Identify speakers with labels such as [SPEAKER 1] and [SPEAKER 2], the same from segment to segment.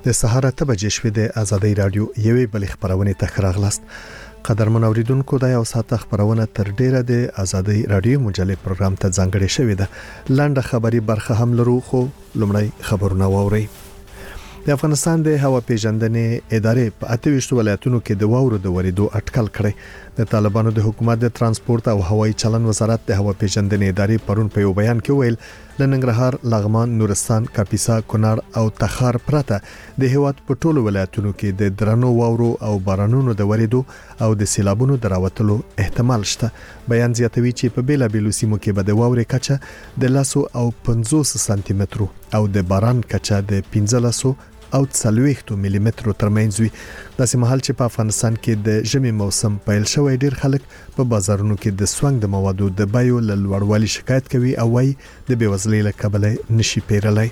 [SPEAKER 1] د سهار 8 بجې شوې د آزادۍ رادیو یوې بل خبرونه ته راغلاست. قدرمن اوریدونکو د یو ساعت خبرونه تر ډیره د آزادۍ رادیو مجلې پروګرام ته ځانګړې شوې ده. لاندې خبري برخه هم لرو خو لومړی خبرونه واوري. د افغانستان د هوا پیژندنې ادارې په 28 ولایتونو کې د واورو د وریدو اټکل کړی. د طالبانو د حکومت د ترانسپورت او هوایي چلن وزارت د هوا پیژندنې ادارې پرون په یو بیان کې ویل د ننګرهار، لغمان، نورستان، کاپیسا، کونړ او تخار پرته د هیواد په ټولو ولایتونو کې د درنو واورو او بارانونو د وریدو او د سیلابونو دراوتلو احتمال شته. بیان زیاتوي چې په بیلابیلو سیمو کې به د واورې کچه د 150 سانتي مترو او د باران کچه د 15 او 40 ملي مترو ترمنځ وي. داسې مهال چې په افغانستان کې د ژمي موسم پیل شوی، ډیر خلک په بازارونو کې د سونګ د موادو د بیو له لوړوالي شکایت کوي او وايي د بیوزلۍ له کبله نشي پیرلای.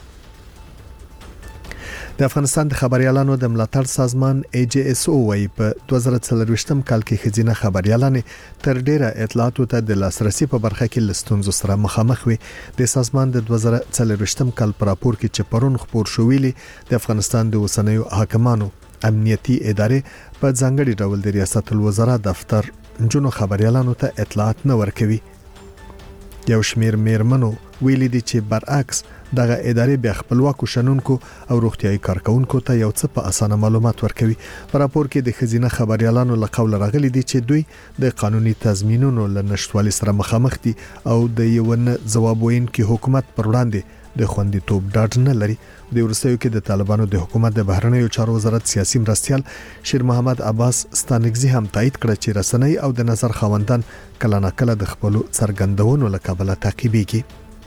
[SPEAKER 1] د افغانستان د خبريالانو د ملاتړ سازمان AJSO وايي په 2024 کال کې خزینه خبريالانه تر ډیره اطلاعاتو ته د لاسرسي په برخه کې لستونزو سره مخامخ وي. د سازمان د 2024 کال پر راپور کې چې پرون خبر شوې د افغانستان د اوسنیو حاکمانو امنیتي ادارې په ځانګړي ډول د ریاست الوزرا دفتر جنو خبريالانو ته اطلاعات نه ورکوي. یو شمیر میرمنو ویلي دي چې برعکس دغه ادارې به خپلواکو شنونکو او روغتيایي کارکونکو ته یو څه په اسانه معلومات ورکوي. په راپور کې د خزینه خبريالانو له قول راغلي دي چې دوی د قانوني تضمینونو له نشټوالي سره مخامخ دي او د یو نه جواب ویونکي حکومت پر وړاندې د خوندیتوب ډاډ نه لري. د ورسېو کې د طالبانو د حکومت د بهرنیو چارو وزارت سیاسي مرستيال شیر محمد عباس ستانګزي هم تایید کړ چې رسنۍ او د نظر خاوندان کله ناکله د خپل څرګندونو له کبله تعقیبېږي.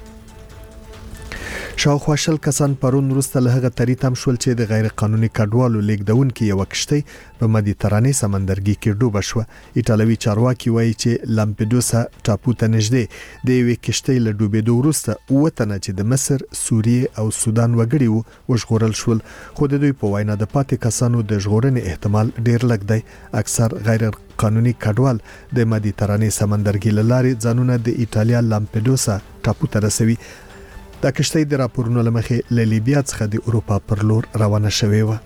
[SPEAKER 1] شاوخوا 20 کسان پرون وروسته له هغه تری تم شول چې د غیر قانوني کډوالو لیکدونکو یو کشتۍ په مدیترانې سمندرګي کې ډوب شو. ایټالوي چارواکي وایي چې لامپدوسا ټاپو ته نږدې د یو کشتۍ له ډوبېدو وروسته وطن چې د مصر، سوریه او سودان وګړي وژغورل شول. خو د دوی په وینا د پاتې کسانو د ژغورنې احتمال ډیر لږ دی. اکثر غیر قانوني کډوال د مدیترانې سمندرګي لارې ځانونه د ایټالیا لامپدوسا ټاپو ته رسوي. دا کشتۍ د راپورونو لمخې له لیبیا څخه د اروپا پر لور روانه شوې و.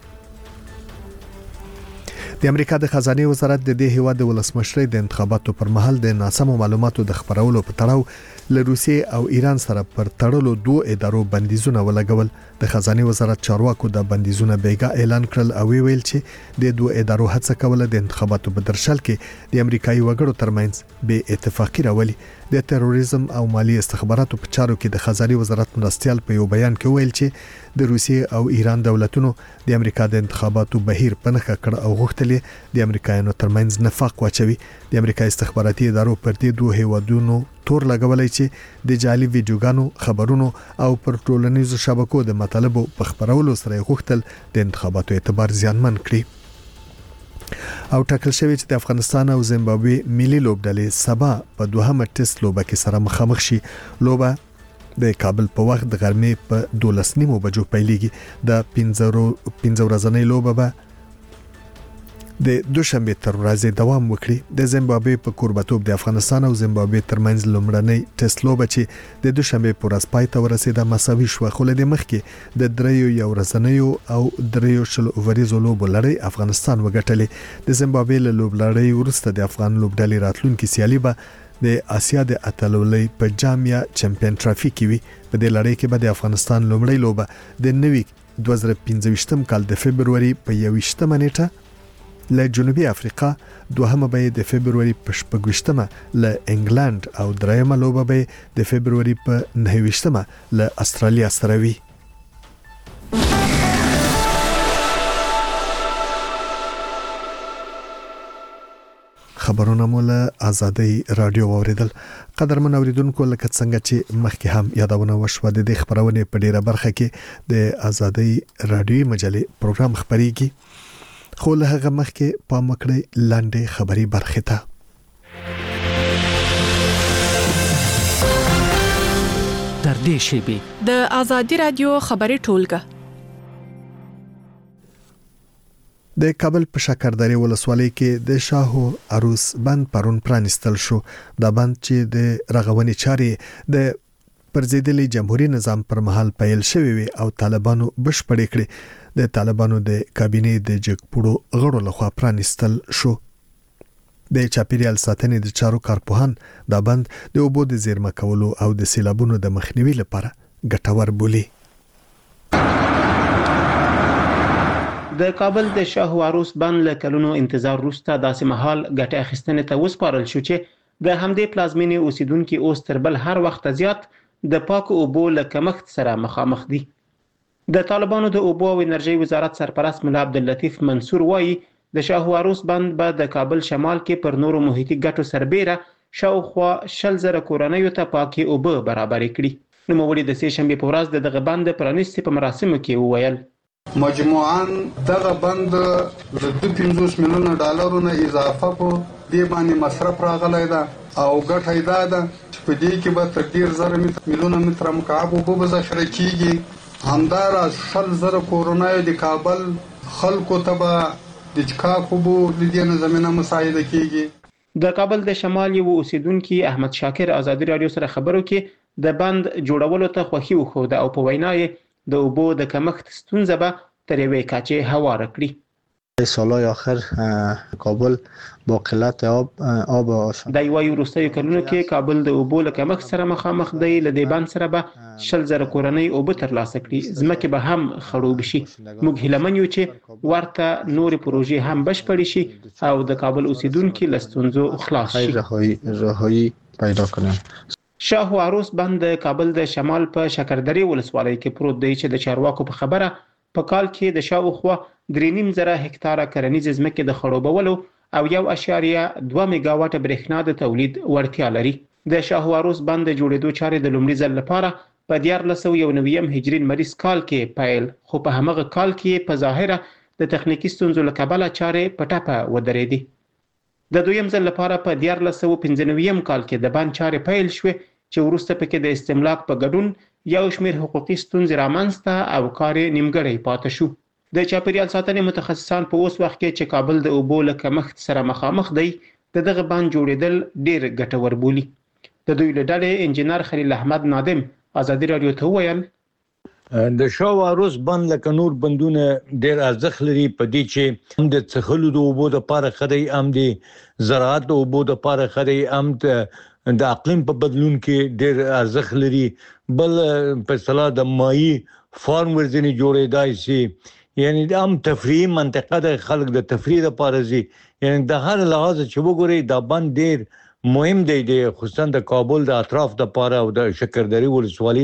[SPEAKER 1] د امریکا د خزانه وزارت د دې هیواد د ولسمشرۍ د انتخاباتو پر مهال د ناسمو معلوماتو د خبرولو په تړاو له روسیې او ایران سره پر تړلو دوه ادارو بندیزونه ولګول. د خزانه وزارت چارواکو د بندیزونه بیګا اعلان کړل او ویل چې د دوه ادارو هڅه کوله د انتخاباتو په درشل کې د امریکایي وګړو ترمنځ بې اتفاقی راولي. د تروریزم او مالی استخباراتو په چارو کې د خزانه وزارت مرستيال په یو بیان کې ویل چې د روسیې او ایران دولتونو د امریکا د انتخاباتو بهیر پنهخه کړ او غوښتل د امریکایانو ترمنځ نفاق واچوي. د امریکا استخباراتي ادارو پر دې دوه هیوادونو تور لګولای چې د جعلي ویډیوګانو، خبرونو او پر ټولنیزو شبکو د مطالبو په خبرولو سره غوښتل د انتخاباتو اعتبار زیانمن کړي. او ټاکل شوی چې د افغانستان او زیمبابوې ملي لوبډلې سبا په دوهمه ټیسټ لوبه کې سره مخامخ شي. لوبه د کابل په وخت د غرمې په 12:30 بجو پیلېږي. د 15 ورځې لوبه به د دوشنبه تر ورځې دوام وکړي. د زیمبابوې په کوربتوب د افغانستان او زیمبابوې ترمنځ لومړنۍ ټیسټ لوبه چې د دوشنبه پر ورځ پای ته ورسېده مساوي شو. خو له دې مخکې د دریو یو ورځنیو او دریو شل اووريزو لوبو لړۍ افغانستان وګټلې. د زیمبابوې له لوبلړۍ وروسته د افغان لوبډلې راتلونکي سیالي به د آسیا د اتلولۍ په جامیا چمپیون ټرافي کې وي. په دې لړۍ کې به د افغانستان لومړی لوبه د نوي 2015 کال د فبرवरी په 21 نیټه له جنوبي افریقا، دوهمه به د فبرवरी په 28 له انګلند او دریمه لوبه به د فبرवरी په 29 له استرالیا سره وي. خبرونه مول آزادۍ رادیو اوریدل. قدرمن اوریدونکو لکه څنګه چې مخکې هم یادونه وشوه د دې خبرونه په ډیره برخه کې د آزادۍ رادیو مجلې پروګرام خبريږي. خو له هغه مخکې پام وکړئ لاندې خبري برخه ته.
[SPEAKER 2] در دې شیبه
[SPEAKER 3] د آزادۍ رادیو خبري ټولګه
[SPEAKER 1] د کابل په شکردرې ولسوالۍ کې د شاهو عروس بند پرون پرانستل شو. دا بند چې د رغونې چارې د پرځېدلي جمهوریت نظام پر مهال پیل شوی وي او طالبانو بشپړې کړې د طالبانو د کابینې د جګپوړو غړو لخوا پرانیستل شو. د چاپیریال ساتنې د چارو کارپوهان دا بند د اوبو د زیرمه کولو او د سیلابونو د مخنیوي لپاره ګټور بولي.
[SPEAKER 4] د کابل د شاه و عروس بند له کلونو انتظار وروسته داسې مهال ګټه اخیستنې ته وسپارل شو چې د همدې پلازمینې اوسیدونکو اوس تر بل هر وخت زیات د پاکو اوبو له کمښت سره مخامخ دي. د طالبانو د اوبو او انرژي وزارت سرپرست ملا عبداللطیف منصور وایي د شاه و عروس بند به د کابل شمال کې پر نورو محیطي ګټو سربېره شاوخوا 100,000 کورنیو ته پاکي اوبه برابرې کړي. نوموړي د سې شنبې په ورځ دغه بند پرانیستي په مراسمو کې وویل
[SPEAKER 5] مجموعاً دغه بند د 250 میلیونه ډالرو نه اضافه په دې باندې مصرف راغلی ده او ګټه دا ده چې په دې کې به تر 10,000 میلیونه متر مکعب اوبه به ذخیره کیږي. همداراز 100,000 کورنیو د کابل خلکو ته به د چکاک اوبو د دې زمینه مساعده کیږي.
[SPEAKER 4] د کابل د شمال یو اوسیدونکي احمد شاکر ازادي رادیو سره خبرو کې د بند جوړولو ته خوښي وښوده او په وینا یې د اوبو د کمښت ستونزه به تر یوې کچې هواره کړي.
[SPEAKER 6] سالهای آخر کابل با قلت آب آشنا
[SPEAKER 4] د یوې وروستیو کلونو کې کابل د اوبو له کمښت سره مخامخ دی. له دې بند سره به 100,000 کورنۍ اوبه ترلاسه کړي. ځمکې به هم خړوب شي. موږ هیله من یو چې ورته نورې پروژې هم بشپړې شي او د کابل اوسیدونکو له ستونزو خلاص شي.
[SPEAKER 6] رهایی پیدا کنن.
[SPEAKER 4] شاه و عروس بند د کابل د شمال په شکردرې ولسوالۍ کې پروت دی چې د چارواکو په خبره په کال کې د شاوخوا 3.5 هکتاره کرنیزه ځمکې د خړوبولو او 1.2 میگاواټ برېښنا د تولید وړتیا لري. د شاه و عروس بند د جوړېدو چارې د لومړي ځل لپاره په 1491 هجري مریض کال کې پیل، خو په همغه کال کې په ظاهره د تخنیکی ستونزو له کبله چارې په ټپه ودرېدې. د دویم ځل لپاره په 1495 کال کې د بند چارې پیل شوې چې وروسته پکې د استملاک په ګډون یو شمېر حقوقي ستونزې رامنځته او کار نیمګړی پاتې شو. د چاپیریال ساتنې متخصصان په اوس وخت کې چې کابل د اوبو له کمښت سره مخامخ دی دغه بند جوړېدل ډېر ګټور بولي. د دوی له ډلې انجینر خلیل احمد نادم ازادي رادیو ته وویل
[SPEAKER 7] د شاه و عروس بند لکه نور بندونه ډېر ارزښت لري په دې چې هم د څښلو د اوبو لپاره خدای هم د زراعت د اوبو لپاره خدای هم د اقلیم په بدلون کې ډېر ارزښت لري. بل په اصطلاح د مایي فارم ورځنی جوړېدای شي، یعنی د هم تفریحي منطقه د خلک د تفریح لپاره زی، یعنی د هر لحاظ چې وګورئ دا بند ډېر مهم دی خصوصا د کابل د اطراف لپاره او د شکردرې ولسوالۍ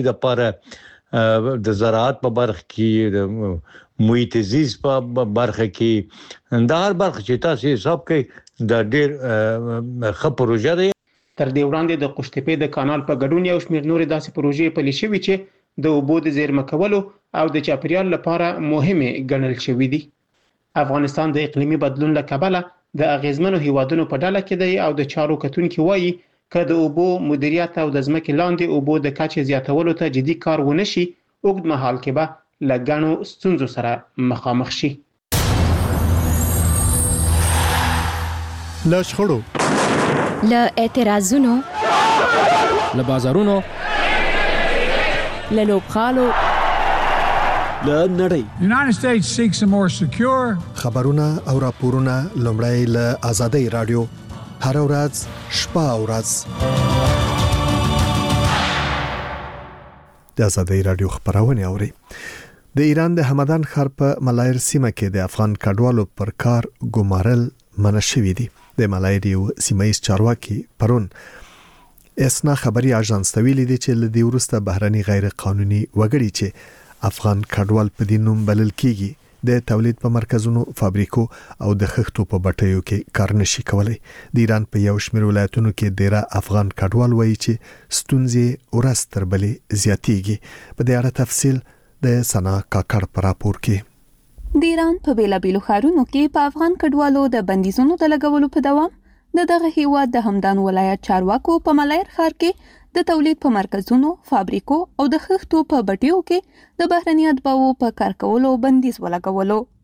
[SPEAKER 7] لپاره د زراعت په برخه کې د محیط زیست په برخه کې د هر برخه چې تاسو حساب کړئ د ډېر ښه پروژه ده.
[SPEAKER 4] تر دې وړاندې د قوشتېپې د کانال په ګډون یو شمېر نورې داسې پروژې پلي شوې چې د اوبو د زیرمه کولو او د چاپیریال لپاره مهمې ګڼل شوې دي. افغانستان د اقلیمي بدلون له کبله د اغیزمنو هیوادونو په ډله کې دی او د چارو کتونکي وایي که د اوبو مدیریت او د ځمکې لاندې اوبو د کچې زیاتولو ته جدي کار ونه شي اوږد مهال کې به له ګڼو ستونزو سره مخامخ شي.
[SPEAKER 1] له شخړو،
[SPEAKER 8] له اعتراضونو،
[SPEAKER 2] له بازارونو،
[SPEAKER 8] له لوبغالو،
[SPEAKER 2] له نړۍ.
[SPEAKER 9] The United States seeks a more secure
[SPEAKER 1] خبرونه او راپورونه لومړی له آزادۍ رادیو هر ورځ شپه او ورځ د آزادۍ رادیو خبرونه اوري. د ایران د همدان ښار په ملایر سیمه کې د افغان کډوالو پر کار ګمارل منع شوی دی. د ملایر یو سیمایي چارواکي پرون اسنا خبري اژانس ته ویلي دي چې لدی ورسته بهرني غیر قانوني وګړي چې افغان کډوال په دینوم بلل کیږي د تولید په مرکزونو، فابریکو او د خښتو په بټیو کې کار نشي کولای. د ایران په یو شمېر ولایتونو کې ډیره افغان کډوال وایي چې ستونزې ورځ تر بلې زیاتېږي. په دې اړه تفصیل د سنا کاکړ پر راپور کې.
[SPEAKER 10] د ایران په بیلابیلو ښارونو کې په افغان کډوالو د بندیزونو د لګولو په دوام دغه هیواد د همدان ولایت چارواکو په ملایر ښار کې د تولید په مرکزونو، فابریکو او د خښتو په بټیو کې د بهرني اتباعو په کار کولو بندیز ولګولو.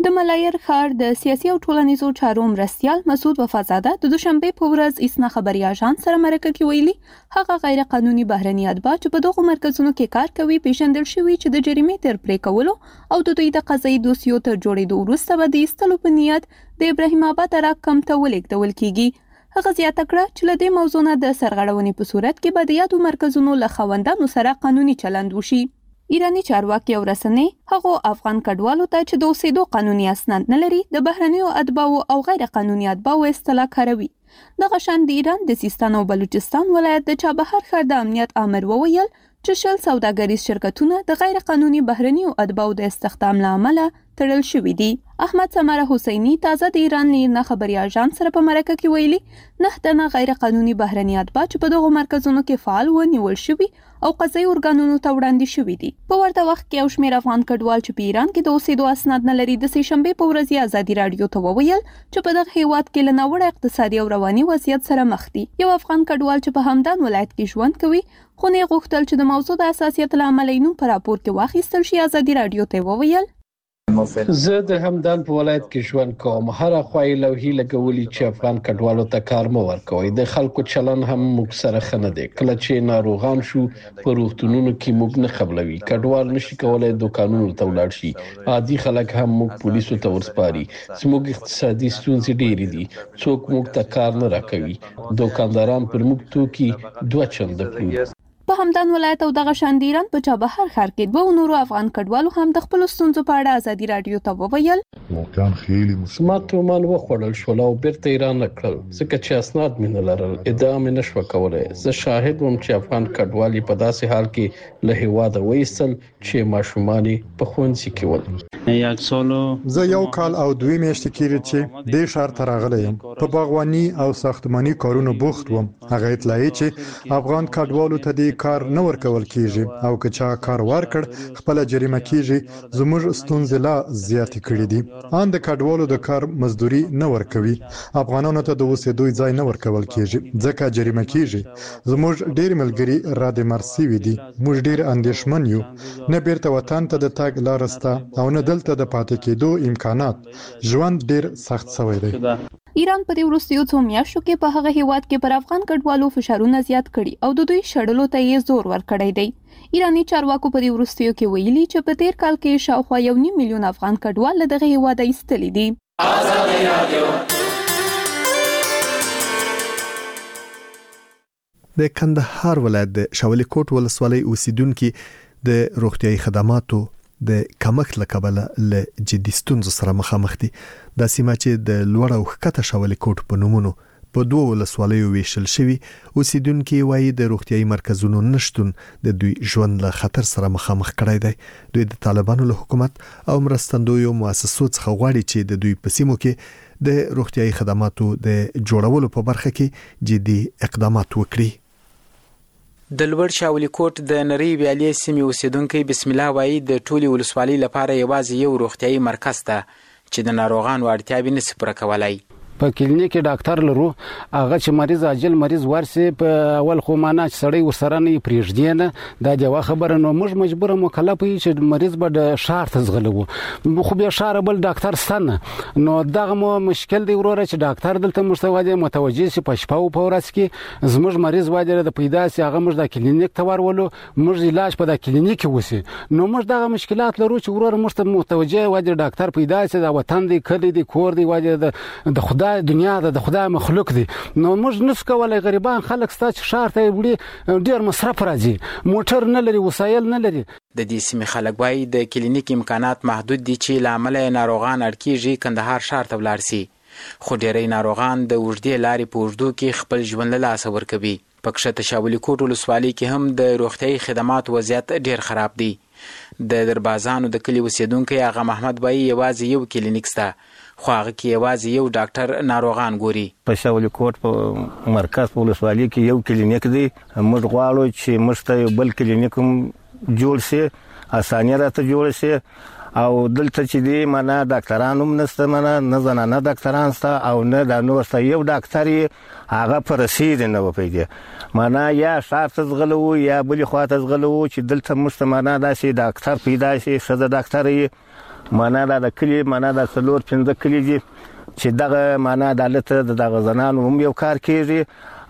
[SPEAKER 10] د ملایر ښار د سیاسي او ټولنیزو چارو مرستیال مسعود وفازاده د دوشنبه په ورځ اسنا خبري اژانس سره مرکه کې ویلي هغه غیر قانوني بهرني اتباع چې په دغه مرکزونو کې کار کوي پیژندل شوی چې د جریمې تر پرې کولو او د دوی د قضایي دوسیو تر جوړېدو وروسته به د ایستلو په نیت د ابراهیم آباد راکم ته ولېږدول کیږي. هغه زیاته کړه چې له دې موضوع نه د سرغړونې په صورت کې به د یادو مرکزونو له خاوندانو سره قانوني چلند وشي. ایرانی چارواکي او رسنۍ هغه افغان کډوالو ته چې د اوسېدو قانوني اسناد نه لري د بهرنیو اتباعو او غیر قانوني اتباعو اصطلاح کاروي. دغه شان د ایران د سیستان او بلوچستان ولایت د چابهار ښار د امنیت آمر وویل چې شل سوداګریز شرکتونه د غیر قانوني بهرنیو اتباعو د استخدام له امله تړل شوي دي. احمد سمره حسینی تازه د ایران نه خبري اژانس سره په مرکه کې ویلي 9 تنه غیر قانوني بهرني اتباع چې په دغه مرکزونو کې فعال و نیول شوي او قضایي ارګانونو ته وړاندې شوي دي. په ورته وخت کې یو شمېر افغان کډوال چې په ایران کې د اوسېدو اسناد نه لري د سهشنبه په ورځ ازادي رادیو ته وویل چې په دغه هیواد کې له ناوړه اقتصادي او رواني وضعیت سره مخ دي. یو افغان کډوال چې په همدان ولایت کې ژوند کوي خو نه غوښتل چې د موضوع د اساسیت له امله یې نوم په راپور کې واخیستل شي. ازادي رادیو ته وویل
[SPEAKER 11] زه د همدان په ولایت کې ژوند کوم. هر اخوای لوحي لګولي چې افغان کډوالو ته کار مو ورکوي. د خلکو چلن هم موږ سره خنه دي. کله چې ناروغان شو په روغتونونو کې موږ نه قبلوي. کډوال نشي کولای دوکانونو ته ولاړ شي. عادي خلک هم موږ پولیسو ته ورسپاري. زموږ اقتصادي ستونزې ډېرې دي. څوک موږ ته کار نه راکوي. دوکانداران پر موږ توکي 2 چنده پلوري.
[SPEAKER 10] په همدان ولایت او دغه شان د ایران په چابهار ښار کې 2 نورو افغان کډوالو هم د خپل ستونزو په اړه ازادي رادیو ته وویل
[SPEAKER 11] سمات من وخوړل شو او بیرته ایران نکړل ځکه چې اسناد مې نه لرل. ادعا مې نشو کولای. زه شاهد وم چې افغان کډوالي په داسې حال کې له هیواده وایستل چې ماشومان په ښوونځي کې ول.
[SPEAKER 12] زه 1 کال او 2 میاشتې کېږي چې د شهر ته راغلی یم. په باغواني او ساختماني کارونو بوخت وم. هغه اطلاعي چې افغان کډوالو ته د کار نه ورکول کیږي او که چا کار ورکړ خپل جریمه کیږي. زموږ ستونزې لا زیات کړې دي. ان د کډوالو د کار مزدوري نه ورکوي. افغانانو ته د اوسېدو ځای نه ورکول کیږي ځکه جریمه کیږي. زموږ ډېر ملګري را د مرسي وي دي. موږ ډېر اندېښمن یو. نه بیرته وطن ته د تګ لار سته او نه دلته د پاتې کېدو امکانات. ژوند ډېر سخت شوی دی.
[SPEAKER 10] ایران په دې وروستیو څو میاشتو کې په هغه هیواد کې پر افغان کډوالو فشارونه زیات کړي او د دوی شړلو ته یې زور ورکړی دی. ایرانی چارواکو په دې وروستیو کې ویلي چې په تیر کال کې شاوخوا 1.5 میلیون افغان کډوال له دغه هیواده ایستلي دي.
[SPEAKER 1] د کندهار ولایت د شاولی کوټ ولسوالۍ اوسیدونکو د روغتیايي خدماتو د کمښت له کبله له جدي ستونزو سره مخامخ دي. د سیمه چې د لوړ او ښکته شاولی کوټ په نومونو په 2 ولسوالیو ویشل شوی اوسیدونکو وایي د روغتیايي مرکزونو نشټون د دوی ژوند له خطر سره مخامخ کړی دی. دوی د طالبانو له حکومت او مرستندویو مؤسسو څخه غواړي چې د دوی په سیمو کې د روغتیايي خدماتو د جوړولو په برخه کې جدي اقدامات وکړي.
[SPEAKER 13] د لوړ شاولی کوټ د نری ویالې سیمې اوسیدونکو بسم الله وایي د ټولي ولسوالۍ لپاره یوازې یو روغتیايي مرکز ته چې د ناروغانو اړتیاوې نشي پوره کولای.
[SPEAKER 14] په کلینیک کې ډاکټر لرو هغه چې مریض عاجل مریض ورسي په اول خو معنا چې سړی ورسره نه پریږدي نه دا دی خبره. نو موږ مجبور مکلف یو چې مریض به د شهر ته ځغلو خو بیا شهر بل ډاکټر ستنه. نو دغه مو مشکل دی وروره چې ډاکټر دلته مستوجه متوجه سي په شپه او په ورځ کې زموږ مریض واجره د پیدا سي هغه موږ د کلینیک ته ورولو موږ علاج په د کلینیک کې وسی. نو موږ دغه مشکلات لرو چې وروره موږ متوجه واجره ډاکټر پیدا سي د وطن دی کلی دی کور دی واجره د خدای دنیا د خدای مخلوق دي. نو موږ نس کولای غریبان خلک ستاسو شهر ته وړي ډیر مصرف راځي موټر نه لري وسایل نه لري.
[SPEAKER 13] د دې سیمې خلک وایي د کلینیک امکانات محدود دي چې لامل ناروغان اړکیږي کندهار شهر ته ولاړ سي. خو ډیری ناروغان د وړدې لارې په وړدو کې خپل ژوند له لاسه ورکوي. په کښته شاولی کوټ ولسوالۍ کې هم د روغتیايي خدمات وضعیت ډیر خراب دی. د دربازانو د کلی اوسیدونکو هغه محمد وایي یوازې یو کلینیک شته خو هغه کې یوازې یو ډاکټر ناروغان ګوري.
[SPEAKER 15] په شاولی کوټ په مرکز په ولسوالۍ کې یو کلینیک دی. موږ غواړو چې موږ ته بل کلینیک جوړ شي اسانه راته جوړ شي او دلته چې دی معنا ډاکټرانو نشته معنا نه زنانه ډاکټران ستا او نه د نور ستا یو ډاکټر هغه پر رسید نه وپیږي معنا یا شهر ته ځغلو یا بلې خوا ته ځغلو چې دلته موږ ته معنا داسې ډاکټر پیدا شي ښځه ډاکټر معنا د کلی معنا د څلور 15 کلی دي چې دغه معنا عدالت دغه زنانو هم یو کار کوي